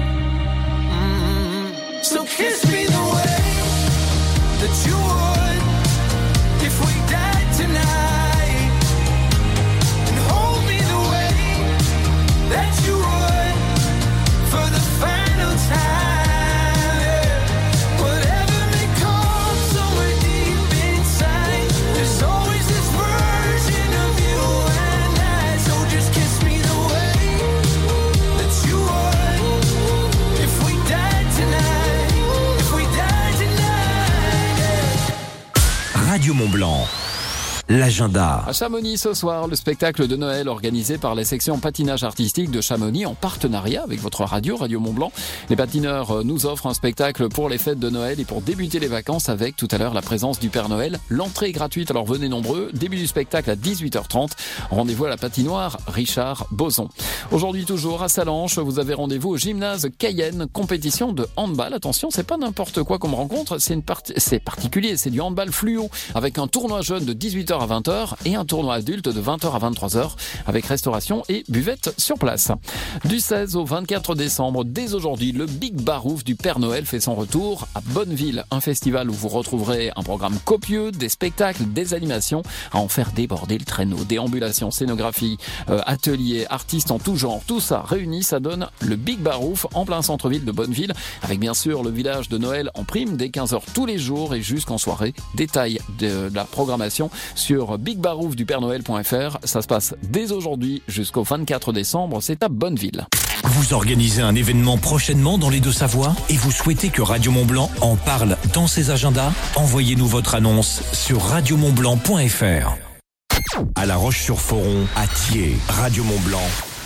So kiss me the way that you would if we died tonight, and hold me the way that you would for the final time. Yeah. Whatever may come somewhere deep inside, there's always this version of you and I. So just kiss me the way that you would if we died tonight. If we died tonight, yeah. Radio Mont-Blanc. L'agenda. À Chamonix ce soir, le spectacle de Noël organisé par la section patinage artistique de Chamonix en partenariat avec votre radio, Radio Mont-Blanc. Les patineurs nous offrent un spectacle pour les fêtes de Noël et pour débuter les vacances avec tout à l'heure la présence du Père Noël. L'entrée est gratuite, alors venez nombreux. Début du spectacle à 18h30. Rendez-vous à la patinoire Richard Boson. Aujourd'hui toujours à Salanches, vous avez rendez-vous au gymnase Cayenne, compétition de handball. Attention, c'est pas n'importe quoi comme rencontre, c'est particulier, c'est du handball fluo avec un tournoi jeune de 18h 18h à 20h et un tournoi adulte de 20h à 23h avec restauration et buvette sur place. Du 16 au 24 décembre, dès aujourd'hui, le Big Barouf du Père Noël fait son retour à Bonneville, un festival où vous retrouverez un programme copieux, des spectacles, des animations à en faire déborder le traîneau, déambulations, scénographie, ateliers, artistes en tout genre, tout ça réuni, ça donne le Big Barouf en plein centre-ville de Bonneville, avec bien sûr le village de Noël en prime dès 15h tous les jours et jusqu'en soirée. Détail de la programmation sur bigbaroufdupernoël.fr. Ça se passe dès aujourd'hui jusqu'au 24 décembre, c'est à Bonneville. Vous organisez un événement prochainement dans les Deux-Savoies et vous souhaitez que Radio Mont-Blanc en parle dans ses agendas? Envoyez-nous votre annonce sur radiomontblanc.fr. À La Roche-sur-Foron, à Thiers, Radio Mont-Blanc,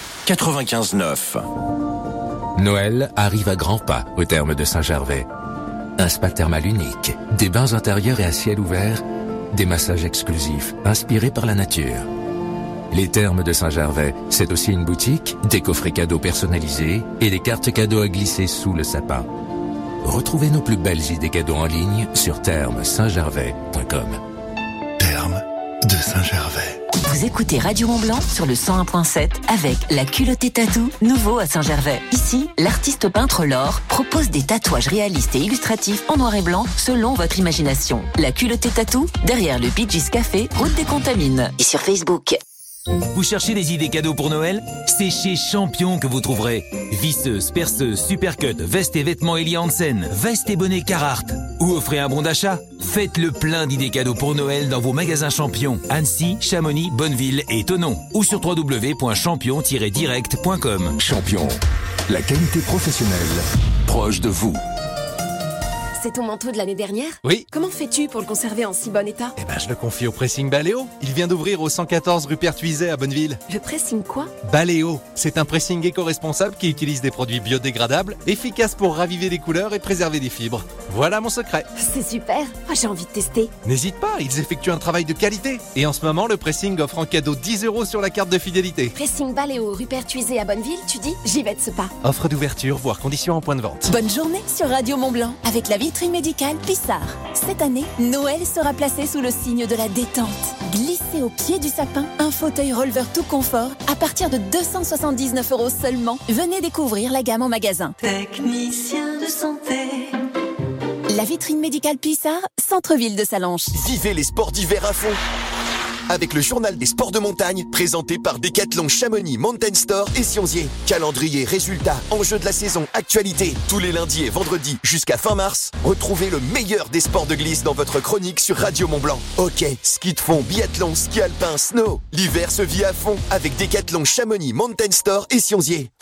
95.9. Noël arrive à grands pas au terme de Saint-Gervais. Un spa thermal unique, des bains intérieurs et à ciel ouvert, des massages exclusifs inspirés par la nature. Les Thermes de Saint-Gervais, c'est aussi une boutique, des coffrets cadeaux personnalisés et des cartes cadeaux à glisser sous le sapin. Retrouvez nos plus belles idées cadeaux en ligne sur thermes-saint-gervais.com. Thermes de Saint-Gervais. Vous écoutez Radio Mont-Blanc sur le 101.7 avec la culottée tatou, nouveau à Saint-Gervais. Ici, l'artiste peintre Laure propose des tatouages réalistes et illustratifs en noir et blanc selon votre imagination. La culottée tatou, derrière le Bee Gees Café, route des Contamines. Et sur Facebook. Vous cherchez des idées cadeaux pour Noël? C'est chez Champion que vous trouverez. Visseuses, perceuses, supercut, vestes et vêtements Eli Hansen, vestes et bonnets Carhartt. Ou offrez un bon d'achat. Faites le plein d'idées cadeaux pour Noël dans vos magasins Champion. Annecy, Chamonix, Bonneville et Thonon. Ou sur www.champion-direct.com. Champion, la qualité professionnelle proche de vous. C'est ton manteau de l'année dernière? Oui. Comment fais-tu pour le conserver en si bon état? Je le confie au pressing Baléo. Il vient d'ouvrir au 114 rue Pertuiset à Bonneville. Le pressing quoi? Baléo, c'est un pressing éco-responsable qui utilise des produits biodégradables, efficaces pour raviver les couleurs et préserver des fibres. Voilà mon secret. C'est super. J'ai envie de tester. N'hésite pas, ils effectuent un travail de qualité. Et en ce moment, le pressing offre en cadeau 10 € sur la carte de fidélité. Pressing Baléo, rue Pertuiset à Bonneville, tu dis? J'y vais de ce pas. Offre d'ouverture, voire conditions en point de vente. Bonne journée sur Radio Mont-Blanc avec la vitrine médicale Pissard. Cette année, Noël sera placé sous le signe de la détente. Glissez au pied du sapin un fauteuil releveur tout confort à partir de 279 € seulement. Venez découvrir la gamme en magasin. Technicien de santé. La vitrine médicale Pissard, centre-ville de Sallanches. Vivez les sports d'hiver à fond avec le journal des sports de montagne présenté par Decathlon Chamonix Mountain Store et Sionzier. Calendrier, résultats, enjeux de la saison, actualité. Tous les lundis et vendredis jusqu'à fin mars, retrouvez le meilleur des sports de glisse dans votre chronique sur Radio Mont-Blanc. Hockey, ski de fond, biathlon, ski alpin, snow. L'hiver se vit à fond avec Decathlon Chamonix Mountain Store et Sionzier.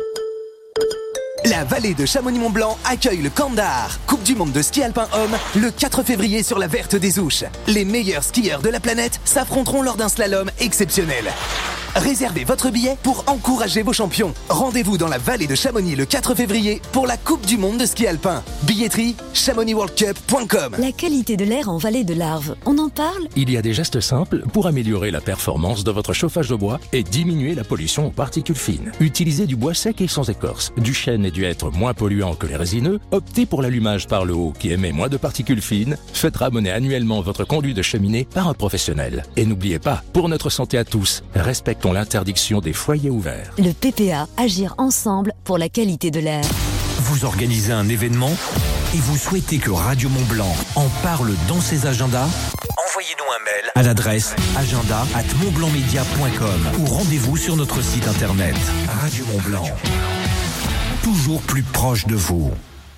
La vallée de Chamonix-Mont-Blanc accueille le Kandar, Coupe du monde de ski alpin homme, le 4 février sur la Verte des Ouches. Les meilleurs skieurs de la planète s'affronteront lors d'un slalom exceptionnel. Réservez votre billet pour encourager vos champions. Rendez-vous dans la vallée de Chamonix le 4 février pour la Coupe du monde de ski alpin. Billetterie, chamonixworldcup.com. La qualité de l'air en vallée de l'Arve, on en parle? Il y a des gestes simples pour améliorer la performance de votre chauffage de bois et diminuer la pollution aux particules fines. Utilisez du bois sec et sans écorce, du chêne et du hêtre moins polluants que les résineux. Optez pour l'allumage par le haut qui émet moins de particules fines. Faites ramener annuellement votre conduit de cheminée par un professionnel. Et n'oubliez pas, pour notre santé à tous, respectons l'interdiction des foyers ouverts. Le PPA, agir ensemble pour la qualité de l'air. Vous organisez un événement et vous souhaitez que Radio Mont-Blanc en parle dans ses agendas? Envoyez-nous un mail à l'adresse agenda@montblancmedia.com ou rendez-vous sur notre site internet. Radio Mont-Blanc, toujours plus proche de vous.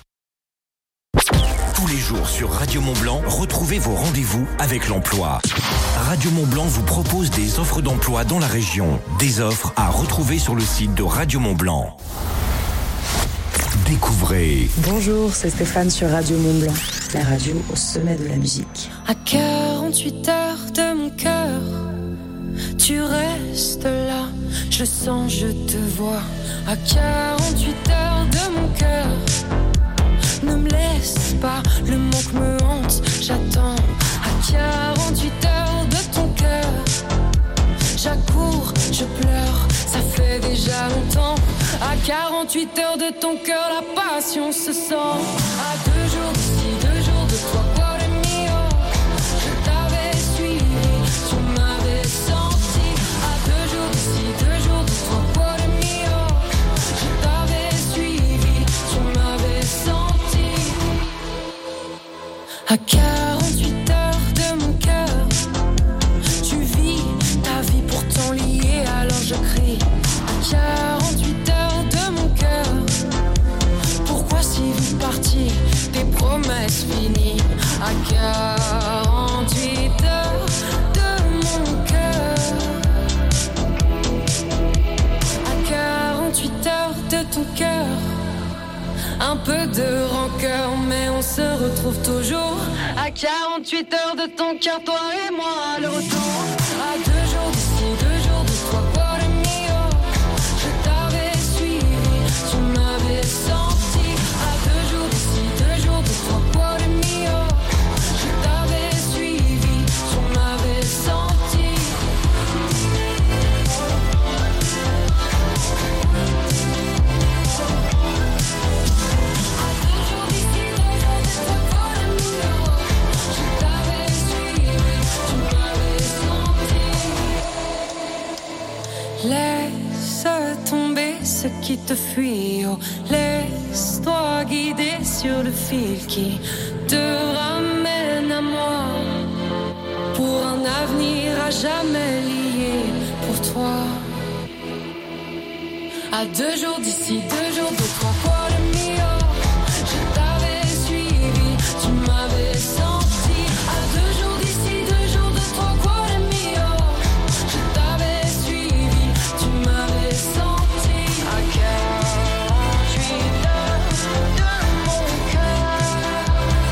Tous les jours sur Radio Mont-Blanc, retrouvez vos rendez-vous avec l'emploi. Radio Mont-Blanc vous propose des offres d'emploi dans la région. Des offres à retrouver sur le site de Radio Mont-Blanc. Découvrez. Bonjour, c'est Stéphane sur Radio Mont-Blanc, la radio au sommet de la musique. À 48 heures de mon cœur, tu restes là, je sens, je te vois. À 48 heures de mon cœur, ne me laisse pas, le manque me hante, j'attends. À 48 heures de ton cœur, j'accours, je pleure, ça fait déjà longtemps. À 48 heures de ton cœur, la passion se sent. À 2 jours d'ici, 2 jours de toi, cuore mio, je t'avais suivi, retrouve toujours à 48 heures de ton cœur, toi et moi, le retour. À 2 jours d'ici, 2 jours de toi, por mio. Je t'avais suivi, tu m'avais senti. À 2 jours d'ici, 2 jours de toi, por mio. Je t'avais suivi, tu m'avais senti. Laisse tomber ce qui te fuit, oh. Laisse-toi guider sur le fil qui te ramène à moi. Pour un avenir à jamais lié pour toi. À 2 jours d'ici, 2 jours de toi, por mio. Je t'avais suivi, tu m'avais senti. À 2 jours d'ici, 2 jours de toi, por mio. Je t'avais suivi, tu m'avais senti. À 48 heures de mon cœur.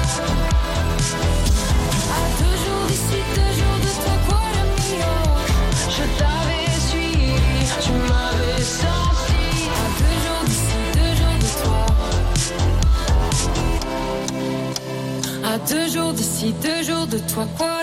À 2 jours d'ici, 2 jours de toi, por mio. Je t'avais suivi, tu m'avais senti. À 2 jours d'ici, 2 jours de toi. À 2 jours d'ici, 2 jours de toi, quoi.